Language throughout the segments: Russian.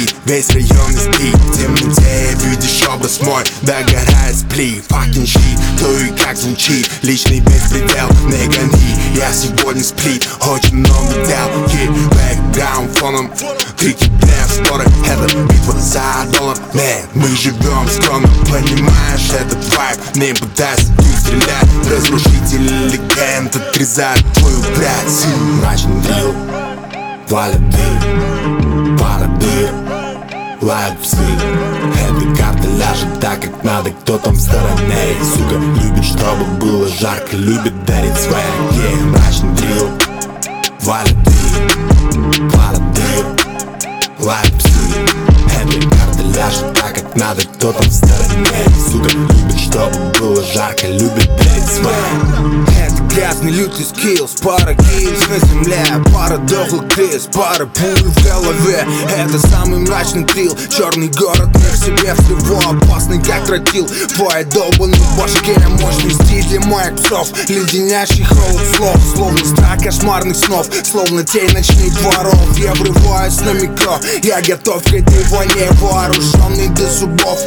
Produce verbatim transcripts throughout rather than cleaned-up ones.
спит, весь район не спит. В темноте видишь образ мой, догорает сплит. Fucking shit, то и как звучит, личный беспредел, не гони. Я сегодня сплит, очень много дел. Hit, background фоном, крики прям скоро. Это битва за доллар, man. Мы живем скромно, понимаешь, это вайб. Не пытайся тут стрелять, разрушители легенд отрезают твою прядь. Мрачный дрил, валят дым, пара дыр, лают псы. Эта карта ляжет так, как надо, кто там в стороне. Сука, любит, чтобы было жарко, любит дарить свои yeah. Мрачный дрил, валят дым, пара дыр, лают псы. Эта карта ляжет так, как надо, кто там в стороне. Сука, любит, чтобы было жарко, любит дарить свои. Это грязный лютый скиллс, пара кейс на земле, пара дохлых крыс, пара пуль в голове. Это самый мрачный трил, черный город, мир себе всего опасный, как тротил. Твоя долбанной башке мощный стиль для моих псов, леденящий холод слов, словно страх кошмарных снов, словно тень ночных дворов. Я врываюсь на микро, я готов к этой войне, вооруженный до зубов.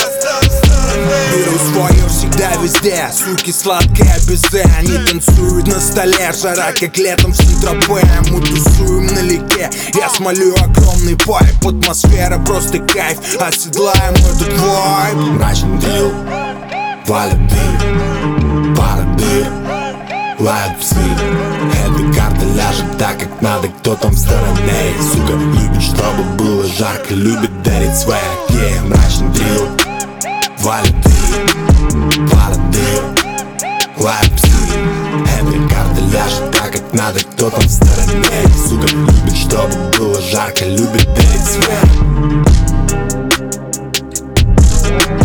Беру свое всегда везде, суки сладкое безе. Они танцуют на столе, жара как летом в Сент-Тропе. Мы тусуем налегке, я смолю огромный пайп. Атмосфера просто кайф, оседлаем этот вайб. Мрачный дрил, валят дым, пара дыр, лают псы. Эта карта ляжет так, как надо, кто там в стороне. Сука, любит, чтобы было жарко, любит дарить свои yeah. Мрачный дрил, валят дым, пара дыр, лают псы. Эта карта ляжет так, как надо, кто там в стороне. Сука, любит, чтобы было жарко, любит дарить свои.